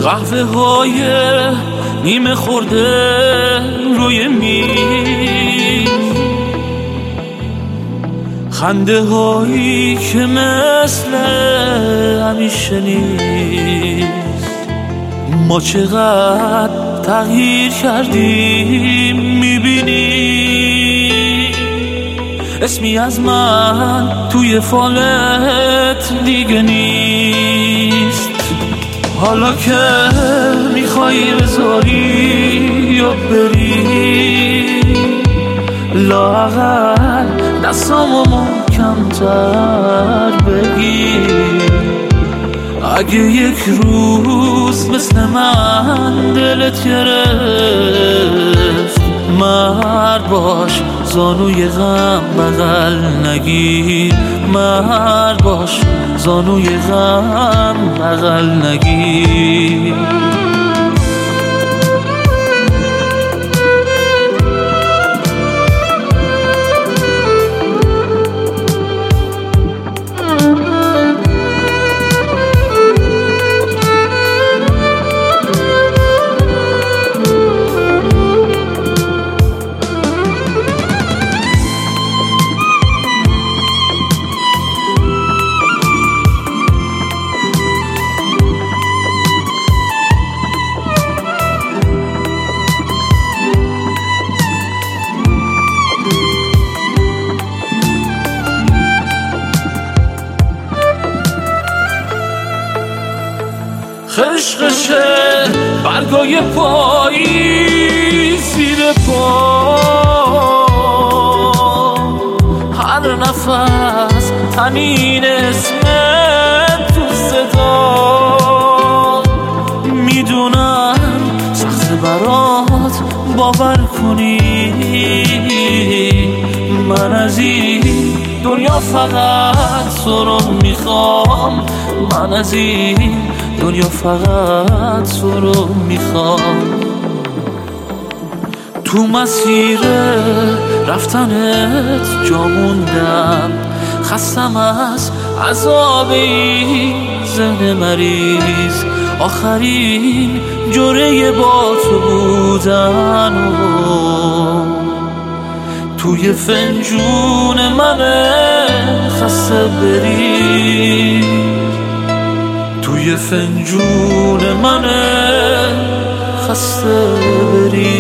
قهوه های نیمه خورده روی میز، خنده هایی که مثل همیشه نیست. ما چقدر تغییر کردیم میبینی، اسمی از من توی فالت دیگه نیست. حالا که میخوایی بذاری یا بری، لااقل دستامو محکم‌تر بگیر. اگه یک روز مثل من دلت گرفت، مرد باش زانوی غم بغل نگیر. مرد باش زانوی غم بغل نگیر. خشخشه برگای پایی زیر پا، هر نفس تنین اسمت تو صدا. میدونم سخت برات باور کنی، من از این دنیا فقط تو رو میخوام. من از این دنیا فقط تو رو میخوام. تو مسیر رفتنت جا موندم، خستم از عذاب این ذهن مریض. آخرین جوره با تو بودن و توی فنجون من خسته بری، توی فنجون من خسته بری.